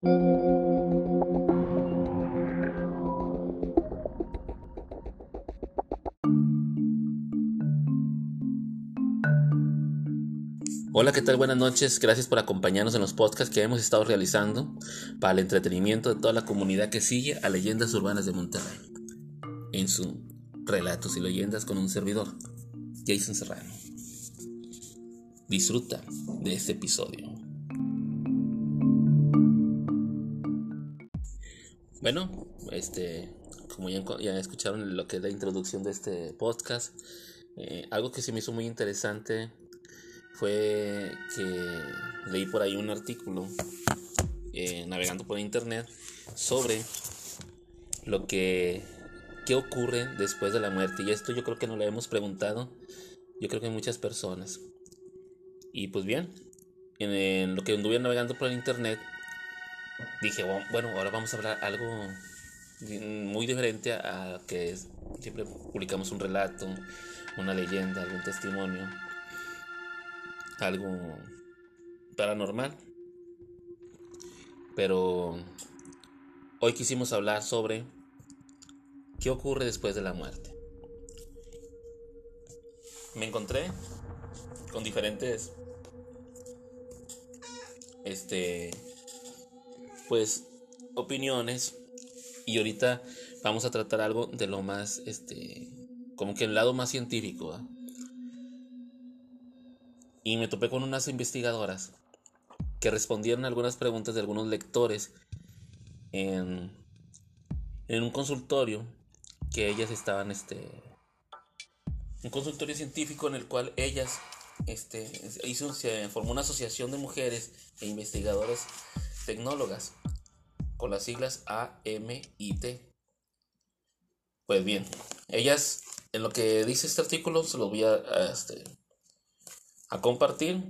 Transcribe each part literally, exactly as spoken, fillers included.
Hola, ¿qué tal? Buenas noches. Gracias por acompañarnos en los podcasts que hemos estado realizando para el entretenimiento de toda la comunidad que sigue a Leyendas Urbanas de Monterrey, en su Relatos y Leyendas con un servidor, Jason Serrano. Disfruta de este episodio. Bueno, este, como ya, ya escucharon lo que es la introducción de este podcast, eh, algo que se me hizo muy interesante fue que leí por ahí un artículo eh, navegando por internet sobre lo que qué ocurre después de la muerte. Y esto yo creo que no lo hemos preguntado, yo creo que muchas personas. Y pues bien, en, en lo que anduve navegando por el internet, dije, bueno, ahora vamos a hablar algo muy diferente a que siempre publicamos un relato, una leyenda, algún testimonio, algo paranormal. Pero hoy quisimos hablar sobre qué ocurre después de la muerte. Me encontré con diferentes este pues opiniones, y ahorita vamos a tratar algo de lo más este como que el lado más científico, ¿eh? Y me topé con unas investigadoras que respondieron algunas preguntas de algunos lectores en, en un consultorio que ellas estaban este un consultorio científico en el cual ellas este hizo se formó una asociación de mujeres e investigadoras tecnólogas con las siglas A M I T. Pues bien, ellas, en lo que dice este artículo, se lo voy a, a, este, a compartir.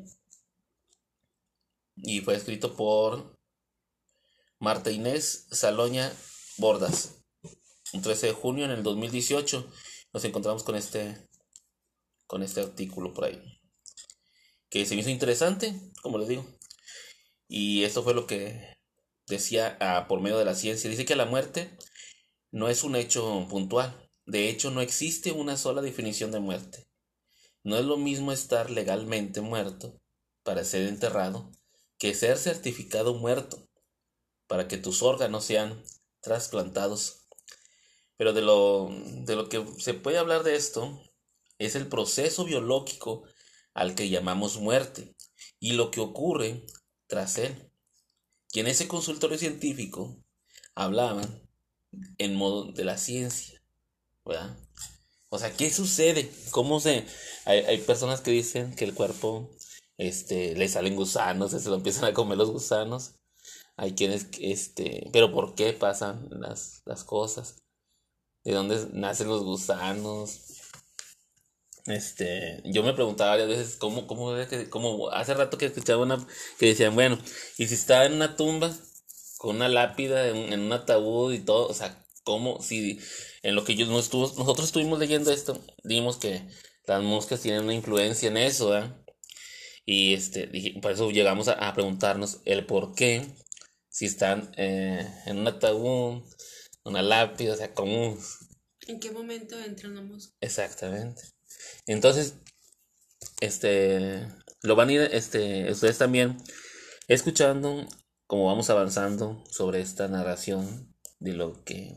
Y fue escrito por Marta Inés Saloña Bordas. Un trece de junio en el dos mil dieciocho nos encontramos con este, con este artículo por ahí, que se me hizo interesante, como les digo. Y esto fue lo que decía ah, por medio de la ciencia. Dice que la muerte no es un hecho puntual. De hecho, no existe una sola definición de muerte. No es lo mismo estar legalmente muerto para ser enterrado que ser certificado muerto para que tus órganos sean trasplantados. Pero de lo, de lo que se puede hablar de esto es el proceso biológico al que llamamos muerte y lo que ocurre tras él. Y en ese consultorio científico hablaban en modo de la ciencia, ¿verdad? O sea, ¿qué sucede? ¿Cómo se...? Hay, hay personas que dicen que el cuerpo este, le salen gusanos, se lo empiezan a comer los gusanos. Hay quienes, este... Pero ¿por qué pasan las, las cosas? ¿De dónde nacen los gusanos? Este... Yo me preguntaba varias veces cómo, cómo, cómo hace rato que escuchaba una... que decían, bueno, ¿y si estaba en una tumba con una lápida, en, en un ataúd y todo? O sea, ¿cómo? Si en lo que yo, no estuvo, nosotros estuvimos leyendo esto, vimos que las moscas tienen una influencia en eso, ¿eh? Y este, dije, por eso llegamos a, a preguntarnos el por qué, si están eh, en un ataúd, una lápida, o sea, ¿cómo? ¿En qué momento entra una mosca? Exactamente. Entonces, este, lo van a ir, este, ustedes también escuchando cómo vamos avanzando sobre esta narración de lo que,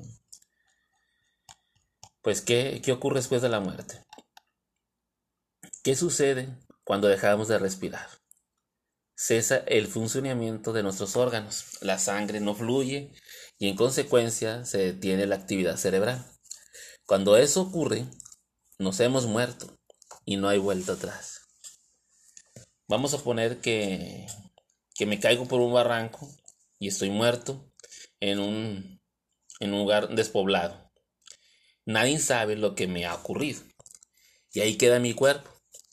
pues, ¿qué, qué ocurre después de la muerte? ¿Qué sucede cuando dejamos de respirar? Cesa el funcionamiento de nuestros órganos, la sangre no fluye y en consecuencia se detiene la actividad cerebral. Cuando eso ocurre, nos hemos muerto y no hay vuelta atrás. Vamos a poner que, que me caigo por un barranco y estoy muerto en un, en un lugar despoblado. Nadie sabe lo que me ha ocurrido y ahí queda mi cuerpo.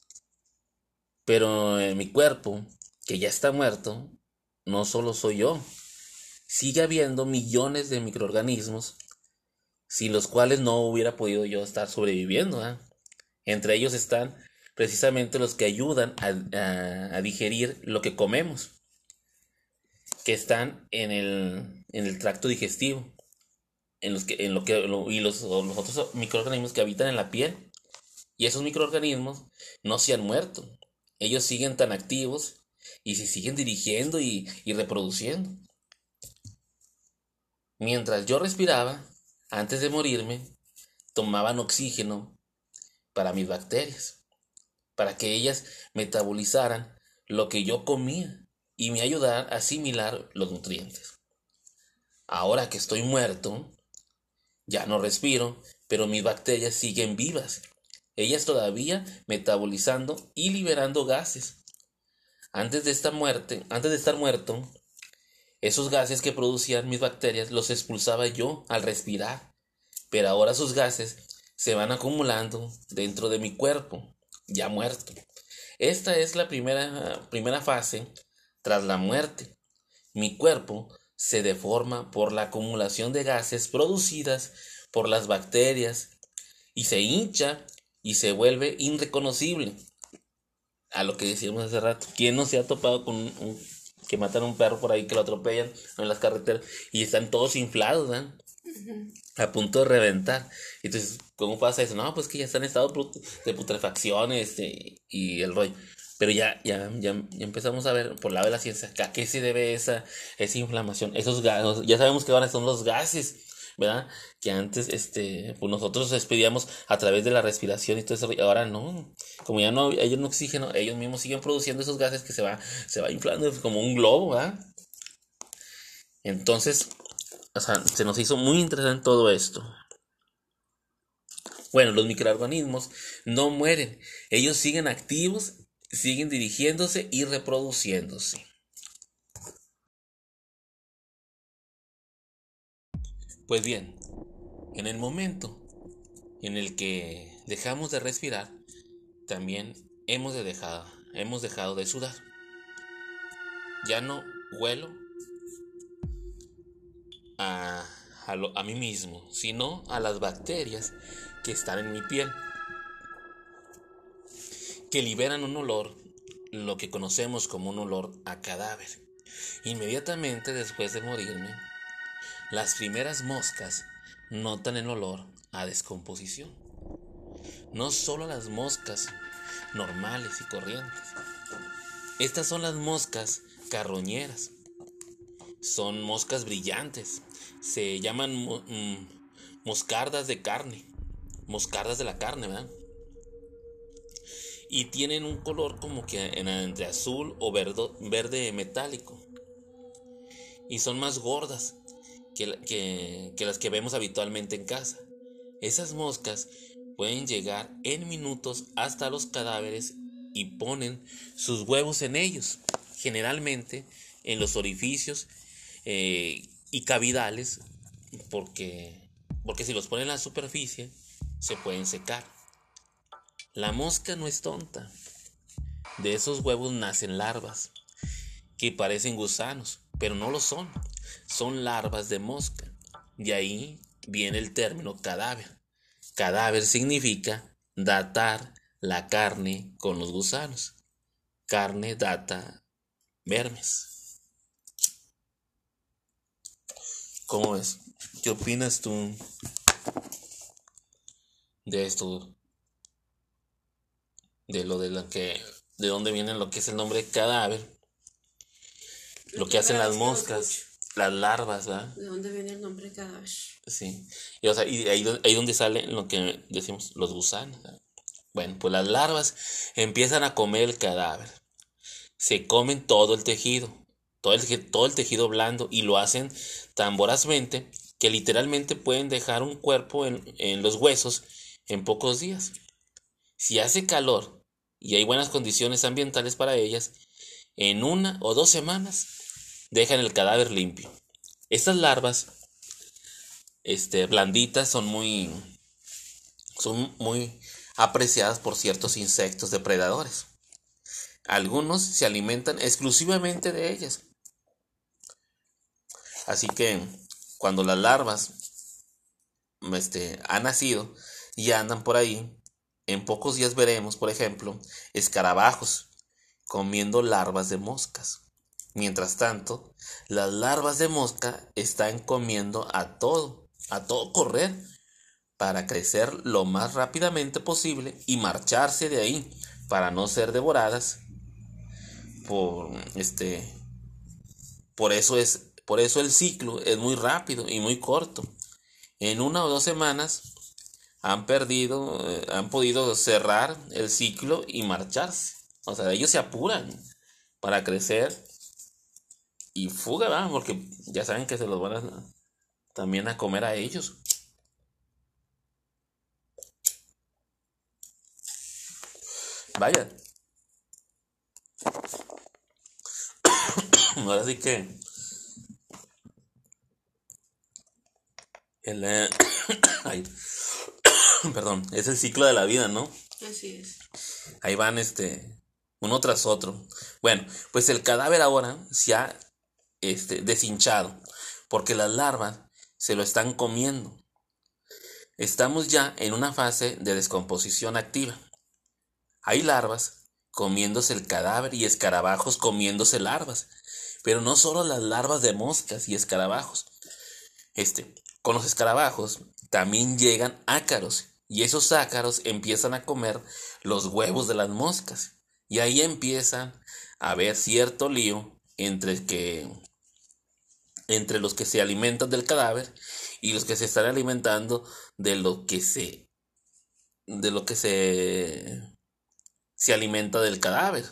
Pero en mi cuerpo, que ya está muerto, no solo soy yo. Sigue habiendo millones de microorganismos sin los cuales no hubiera podido yo estar sobreviviendo, ¿eh? Entre ellos están precisamente los que ayudan a, a, a digerir lo que comemos, que están en el, en el tracto digestivo, en los que, en lo que, lo- y los, los otros microorganismos que habitan en la piel. Y esos microorganismos no se han muerto. Ellos siguen tan activos y se siguen dirigiendo y, y reproduciendo. Mientras yo respiraba, antes de morirme, tomaban oxígeno para mis bacterias, para que ellas metabolizaran lo que yo comía y me ayudaran a asimilar los nutrientes. Ahora que estoy muerto, ya no respiro, pero mis bacterias siguen vivas. Ellas todavía metabolizando y liberando gases. Antes de esta muerte, antes de estar muerto, esos gases que producían mis bacterias los expulsaba yo al respirar, pero ahora sus gases se van acumulando dentro de mi cuerpo, ya muerto. Esta es la primera, primera fase tras la muerte. Mi cuerpo se deforma por la acumulación de gases producidas por las bacterias y se hincha y se vuelve irreconocible. A lo que decíamos hace rato, ¿quién no se ha topado con un, un- que matan a un perro por ahí, que lo atropellan en las carreteras y están todos inflados, ¿verdad? A punto de reventar? Entonces, ¿cómo pasa eso? No, pues que ya están en estado de putrefacción, este, y el rollo. Pero ya, ya, ya, ya empezamos a ver por el lado de la ciencia a qué se debe esa, esa inflamación, esos gases. Ya sabemos que ahora son los gases, ¿verdad? Que antes, este, pues nosotros expedíamos a través de la respiración y todo eso. Ahora no, como ya no hay un oxígeno, ellos mismos siguen produciendo esos gases que se va, se va inflando como un globo, ¿verdad? Entonces, o sea, se nos hizo muy interesante todo esto. Bueno, los microorganismos no mueren, ellos siguen activos, siguen dirigiéndose y reproduciéndose. Pues bien, en el momento en el que dejamos de respirar, también hemos, de dejar, hemos dejado de sudar. Ya no huelo a, a, lo- a mí mismo, sino a las bacterias que están en mi piel, que liberan un olor, lo que conocemos como un olor a cadáver. Inmediatamente después de morirme, las primeras moscas notan el olor a descomposición. No solo las moscas normales y corrientes. Estas son las moscas carroñeras. Son moscas brillantes. Se llaman mo- mm, moscardas de carne. Moscardas de la carne, ¿verdad? Y tienen un color como que en- entre azul o verdo- verde metálico. Y son más gordas que, la- que, que las que vemos habitualmente en casa. Esas moscas pueden llegar en minutos hasta los cadáveres y ponen sus huevos en ellos, generalmente en los orificios eh, y cavidales, porque, porque si los ponen en la superficie se pueden secar. La mosca no es tonta. De esos huevos nacen larvas que parecen gusanos, pero no lo son. Son larvas de mosca. De ahí viene el término cadáver. Cadáver significa datar la carne con los gusanos. Carne data vermes. ¿Cómo ves? ¿Qué opinas tú de esto? De lo de lo que, de dónde viene lo que es el nombre cadáver, lo que hacen las moscas, las larvas, ¿verdad? ¿De dónde viene el nombre cadáver? Sí. Y, o sea, y ahí, ahí donde sale lo que decimos, los gusanos, ¿verdad? Bueno, pues las larvas empiezan a comer el cadáver. Se comen todo el tejido, todo el, todo el tejido blando, y lo hacen tan vorazmente que literalmente pueden dejar un cuerpo en, en los huesos en pocos días. Si hace calor y hay buenas condiciones ambientales para ellas, en una o dos semanas dejan el cadáver limpio. Estas larvas, este, blanditas, son muy, son muy apreciadas por ciertos insectos depredadores. Algunos se alimentan exclusivamente de ellas. Así que cuando las larvas este, han nacido y andan por ahí, en pocos días veremos, por ejemplo, escarabajos comiendo larvas de moscas. Mientras tanto, las larvas de mosca están comiendo a todo, a todo correr, para crecer lo más rápidamente posible y marcharse de ahí para no ser devoradas por este por eso es por eso el ciclo es muy rápido y muy corto. En una o dos semanas han perdido eh, han podido cerrar el ciclo y marcharse. O sea, ellos se apuran para crecer y fuga, ¿va? Porque ya saben que se los van a, también a comer a ellos. Vaya, ahora sí que el, eh, ay, perdón, es el ciclo de la vida, ¿no? Así es. Ahí van este uno tras otro. Bueno, pues el cadáver ahora se ha este, deshinchado porque las larvas se lo están comiendo. Estamos ya en una fase de descomposición activa. Hay larvas comiéndose el cadáver y escarabajos comiéndose larvas. Pero no solo las larvas de moscas y escarabajos. Este, con los escarabajos también llegan ácaros. Y esos ácaros empiezan a comer los huevos de las moscas. Y ahí empiezan a haber cierto lío entre, que, entre los que se alimentan del cadáver y los que se están alimentando de lo que se, de lo que se, se alimenta del cadáver.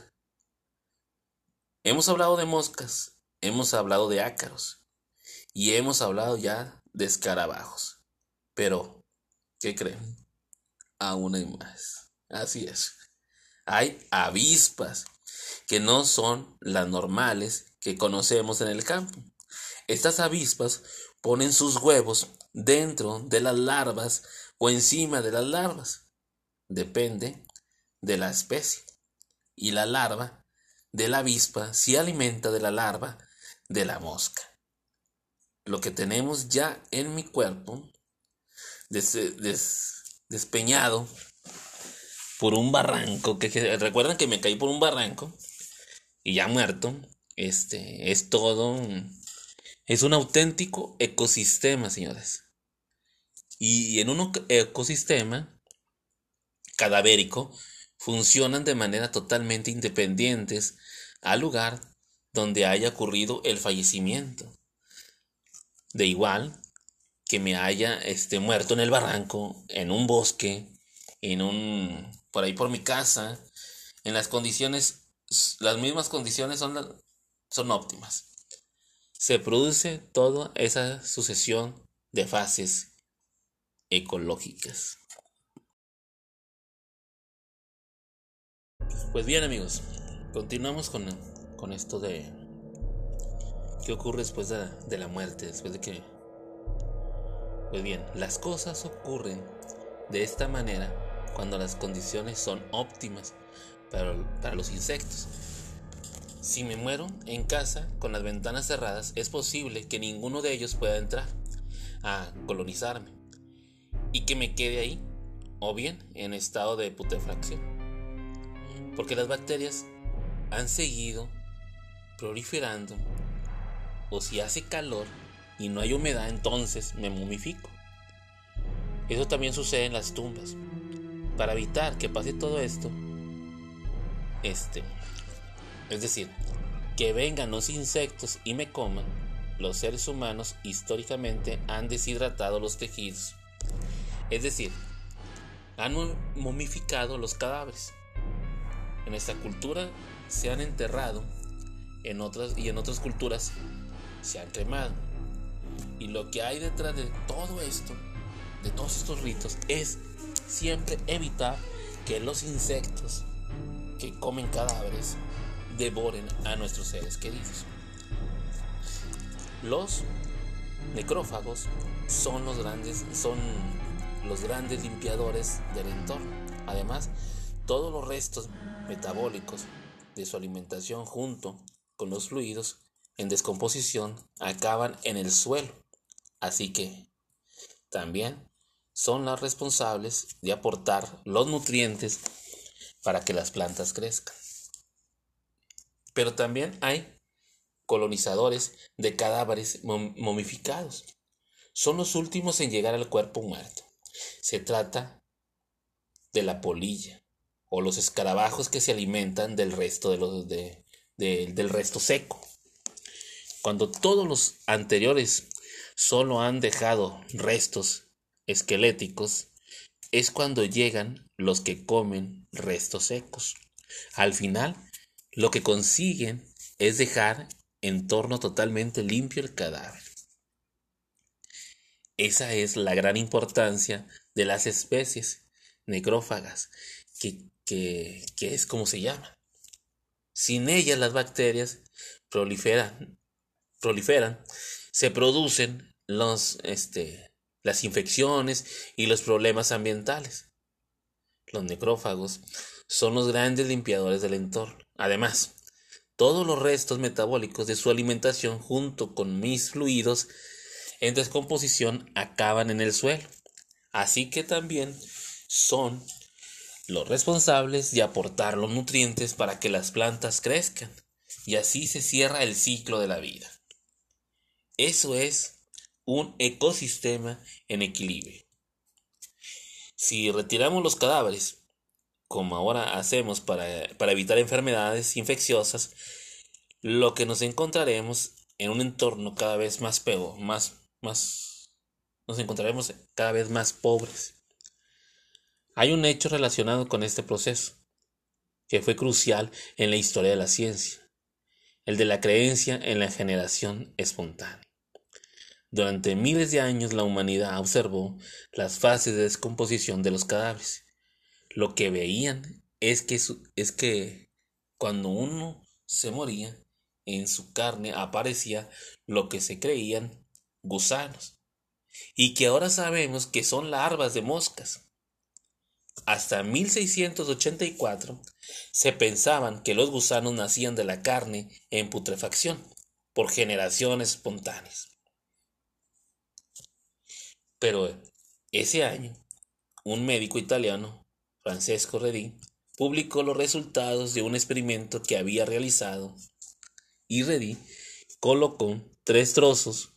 Hemos hablado de moscas, hemos hablado de ácaros y hemos hablado ya de escarabajos. Pero, ¿qué creen? Aún hay más. Así es. Hay avispas que no son las normales que conocemos en el campo. Estas avispas ponen sus huevos dentro de las larvas o encima de las larvas. Depende de la especie. Y la larva de la avispa se alimenta de la larva de la mosca. Lo que tenemos ya en mi cuerpo des, des, despeñado por un barranco, que, que recuerdan que me caí por un barranco y ya muerto, este, es todo, es un auténtico ecosistema, señores. Y en un ecosistema cadavérico funcionan de manera totalmente independientes al lugar donde haya ocurrido el fallecimiento. De igual que me haya este, muerto en el barranco, en un bosque, en un por ahí por mi casa, en las condiciones, las mismas condiciones son, la, son óptimas. Se produce toda esa sucesión de fases ecológicas. Pues bien, amigos, continuamos con, con esto de qué ocurre después de la, de la muerte, después de que... Pues bien, las cosas ocurren de esta manera cuando las condiciones son óptimas para, para los insectos. Si me muero en casa con las ventanas cerradas, es posible que ninguno de ellos pueda entrar a colonizarme y que me quede ahí, o bien en estado de putrefacción, porque las bacterias han seguido proliferando. O si hace calor y no hay humedad, entonces me momifico. Eso también sucede en las tumbas. Para evitar que pase todo esto, este, es decir, que vengan los insectos y me coman, los seres humanos históricamente han deshidratado los tejidos. Es decir, han momificado los cadáveres. En esta cultura se han enterrado, en otras y en otras culturas se han cremado. Y lo que hay detrás de todo esto, de todos estos ritos, es siempre evitar que los insectos que comen cadáveres devoren a nuestros seres queridos. Los necrófagos son los grandes, son los grandes limpiadores del entorno. Además, todos los restos metabólicos de su alimentación junto con los fluidos en descomposición acaban en el suelo. Así que también son las responsables de aportar los nutrientes para que las plantas crezcan. Pero también hay colonizadores de cadáveres mom- momificados. Son los últimos en llegar al cuerpo muerto. Se trata de la polilla o los escarabajos que se alimentan del resto de los de, de- del resto seco. Cuando todos los anteriores solo han dejado restos esqueléticos, es cuando llegan los que comen restos secos. Al final, lo que consiguen es dejar en torno totalmente limpio el cadáver. Esa es la gran importancia de las especies necrófagas, que, que, que es como se llama. Sin ellas las bacterias proliferan, proliferan, se producen los, este, las infecciones y los problemas ambientales. Los necrófagos son los grandes limpiadores del entorno. Además, todos los restos metabólicos de su alimentación junto con mis fluidos en descomposición acaban en el suelo. Así que también son los responsables de aportar los nutrientes para que las plantas crezcan. Y así se cierra el ciclo de la vida. Eso es un ecosistema en equilibrio. Si retiramos los cadáveres, como ahora hacemos para, para evitar enfermedades infecciosas, lo que nos encontraremos en un entorno cada vez más peor, más, más, nos encontraremos cada vez más pobres. Hay un hecho relacionado con este proceso, que fue crucial en la historia de la ciencia, el de la creencia en la generación espontánea. Durante miles de años la humanidad observó las fases de descomposición de los cadáveres. Lo que veían es que, su, es que cuando uno se moría, en su carne aparecía lo que se creían gusanos, y que ahora sabemos que son larvas de moscas. Hasta mil seiscientos ochenta y cuatro se pensaban que los gusanos nacían de la carne en putrefacción por generaciones espontáneas. Pero ese año, un médico italiano, Francesco Redi, publicó los resultados de un experimento que había realizado, y Redi colocó tres trozos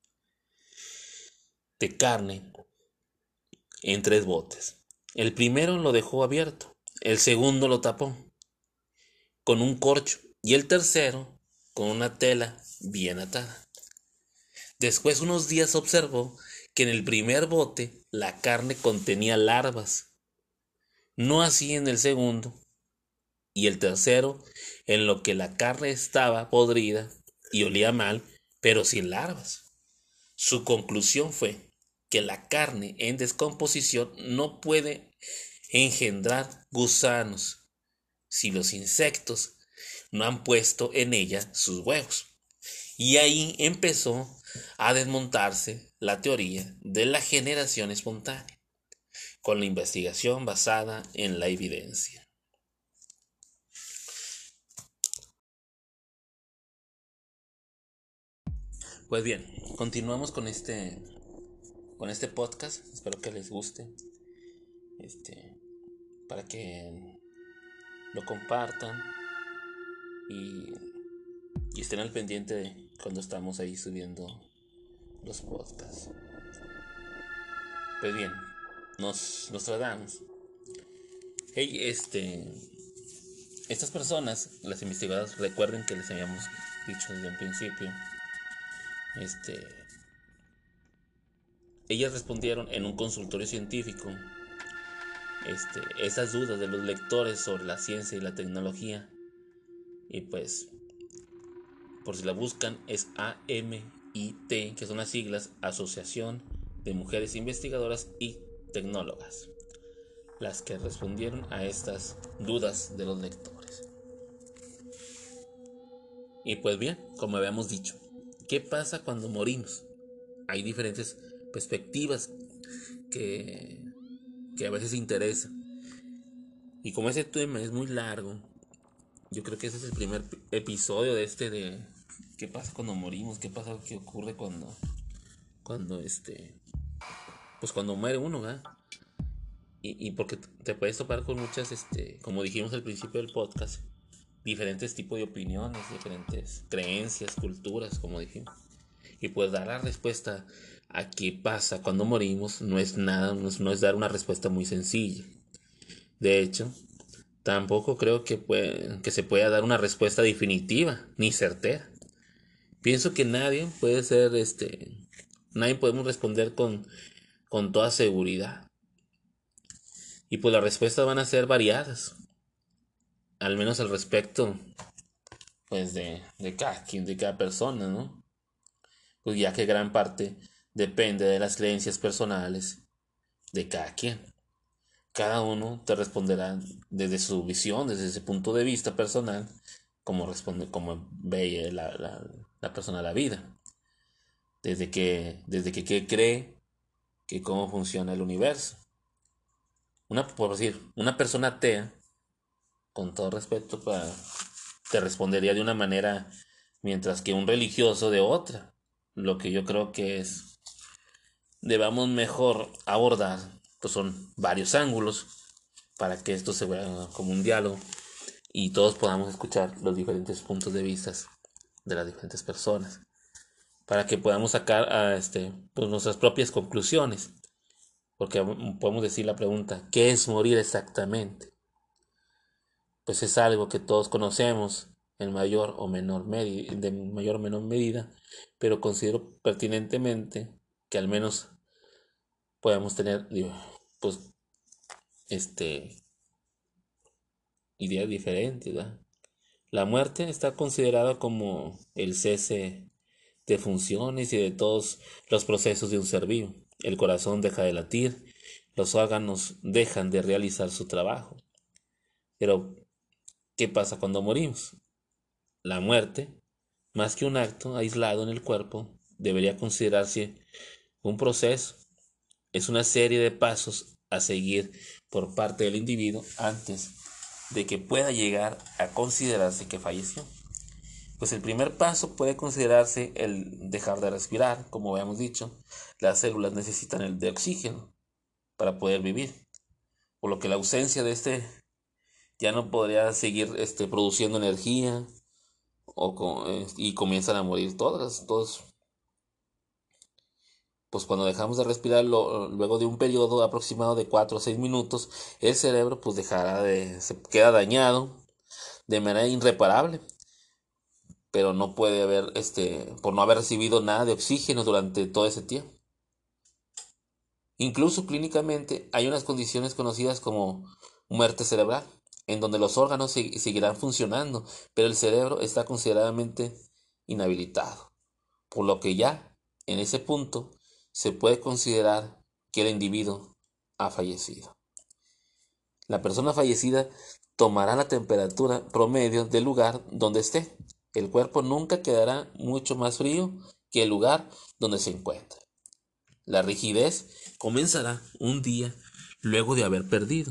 de carne en tres botes. El primero lo dejó abierto, el segundo lo tapó con un corcho y el tercero con una tela bien atada. Después, unos días, observó que en el primer bote la carne contenía larvas, no así en el segundo y el tercero, en lo que la carne estaba podrida y olía mal, pero sin larvas. Su conclusión fue que la carne en descomposición no puede engendrar gusanos si los insectos no han puesto en ella sus huevos. Y ahí empezó a desmontarse la teoría de la generación espontánea, con la investigación basada en la evidencia. Pues bien, continuamos con este con este podcast. Espero que les guste. Este, para que lo compartan y, y estén al pendiente de cuando estamos ahí subiendo los podcasts. Pues bien, nos, nos tratamos. Hey, este, estas personas, las investigadoras, recuerden que les habíamos dicho desde un principio, este, ellas respondieron en un consultorio científico este, esas dudas de los lectores sobre la ciencia y la tecnología. Y pues, por si la buscan, es A M I T, que son las siglas Asociación de Mujeres Investigadoras y Tecnólogas, las que respondieron a estas dudas de los lectores. Y pues bien, como habíamos dicho, ¿qué pasa cuando morimos? Hay diferentes perspectivas que, que a veces interesan. Y como ese tema es muy largo, yo creo que ese es el primer episodio de este de qué pasa cuando morimos, qué pasa, qué ocurre cuando, cuando este, pues cuando muere uno, ¿verdad? Y, y porque te puedes topar con muchas, este, como dijimos al principio del podcast, diferentes tipos de opiniones, diferentes creencias, culturas, como dijimos. Y pues dar la respuesta a qué pasa cuando morimos no es nada, no es, no es dar una respuesta muy sencilla. De hecho, tampoco creo que, puede, que se pueda dar una respuesta definitiva ni certera. Pienso que nadie puede ser, este, nadie podemos responder con, con toda seguridad. Y pues las respuestas van a ser variadas, al menos al respecto, pues de, de cada quien, de cada persona, ¿no? Pues ya que gran parte depende de las creencias personales de cada quien. Cada uno te responderá desde su visión, desde ese punto de vista personal, como responde, como ve la, la, la persona la vida. Desde que, desde que, que cree que cómo funciona el universo. Una, por decir, una persona atea, con todo respeto, para, te respondería de una manera, mientras que un religioso de otra. Lo que yo creo que es, debamos mejor abordar, pues son varios ángulos, para que esto se vea como un diálogo y todos podamos escuchar los diferentes puntos de vista de las diferentes personas, para que podamos sacar a este, pues nuestras propias conclusiones. Porque podemos decir la pregunta, ¿qué es morir exactamente? Pues es algo que todos conocemos en mayor o menor medida, de mayor o menor medida, pero considero pertinentemente que al menos podamos tener, digo, pues, este, ideas diferentes, ¿verdad? La muerte está considerada como el cese de funciones y de todos los procesos de un ser vivo. El corazón deja de latir, los órganos dejan de realizar su trabajo. Pero, ¿qué pasa cuando morimos? La muerte, más que un acto aislado en el cuerpo, debería considerarse un proceso. Es una serie de pasos a seguir por parte del individuo antes de que pueda llegar a considerarse que falleció. Pues el primer paso puede considerarse el dejar de respirar, como habíamos dicho. Las células necesitan el de oxígeno para poder vivir, por lo que la ausencia de este ya no podría seguir este, produciendo energía o, eh, y comienzan a morir todas, todos. Pues cuando dejamos de respirar lo, luego de un periodo aproximado de cuatro o seis minutos, el cerebro pues dejará de, se queda dañado de manera irreparable, pero no puede haber, este, por no haber recibido nada de oxígeno durante todo ese tiempo. Incluso clínicamente hay unas condiciones conocidas como muerte cerebral, en donde los órganos seguirán funcionando, pero el cerebro está considerablemente inhabilitado, por lo que ya en ese punto se puede considerar que el individuo ha fallecido. La persona fallecida tomará la temperatura promedio del lugar donde esté. El cuerpo nunca quedará mucho más frío que el lugar donde se encuentra. La rigidez comenzará un día luego de haber perdido.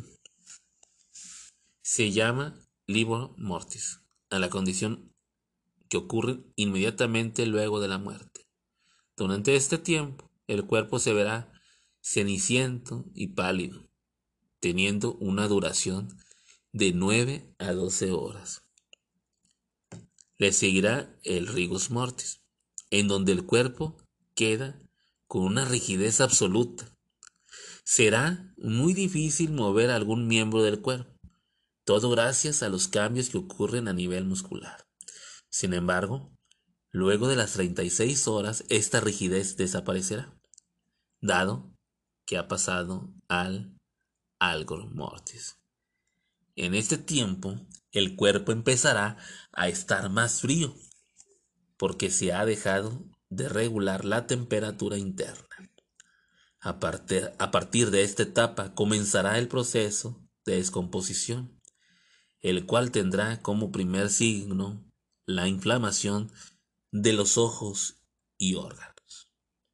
Se llama livor mortis a la condición que ocurre inmediatamente luego de la muerte. Durante este tiempo, el cuerpo se verá ceniciento y pálido, teniendo una duración de nueve a doce horas. Le seguirá el rigus mortis, en donde el cuerpo queda con una rigidez absoluta. Será muy difícil mover algún miembro del cuerpo, todo gracias a los cambios que ocurren a nivel muscular. Sin embargo, luego de las treinta y seis horas, esta rigidez desaparecerá, dado que ha pasado al algor mortis. En este tiempo, el cuerpo empezará a estar más frío, porque se ha dejado de regular la temperatura interna. A partir, a partir de esta etapa comenzará el proceso de descomposición, el cual tendrá como primer signo la inflamación de los ojos y órganos.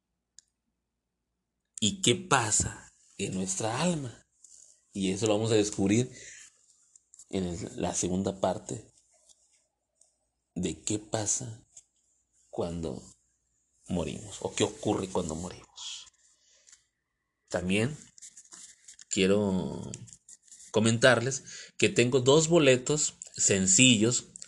¿Y qué pasa en nuestra alma? Y eso lo vamos a descubrir en el- la segunda parte de qué pasa cuando morimos o qué ocurre cuando morimos. También quiero comentarles que tengo dos boletos sencillos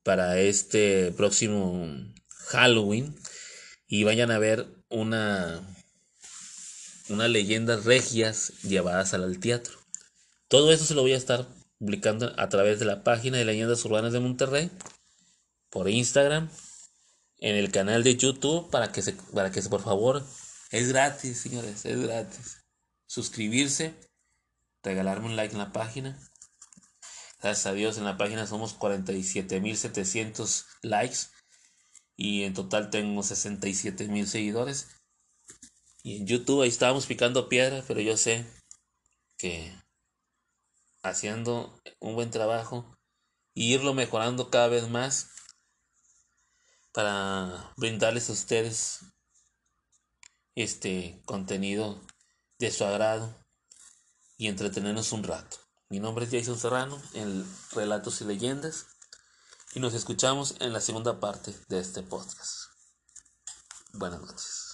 para este próximo Halloween y vayan a ver una, unas leyendas regias llevadas al teatro. Todo eso se lo voy a estar publicando a través de la página de Leyendas Urbanas de Monterrey, por Instagram, en el canal de YouTube, para que se, para que se, por favor, es gratis, señores, es gratis. Suscribirse, regalarme un like en la página. Gracias a Dios en la página somos cuarenta y siete mil setecientos likes y en total tengo sesenta y siete mil seguidores. Y en YouTube ahí estábamos picando piedra, pero yo sé que haciendo un buen trabajo y irlo mejorando cada vez más para brindarles a ustedes este contenido de su agrado y entretenernos un rato. Mi nombre es Jason Serrano, en Relatos y Leyendas, y nos escuchamos en la segunda parte de este podcast. Buenas noches.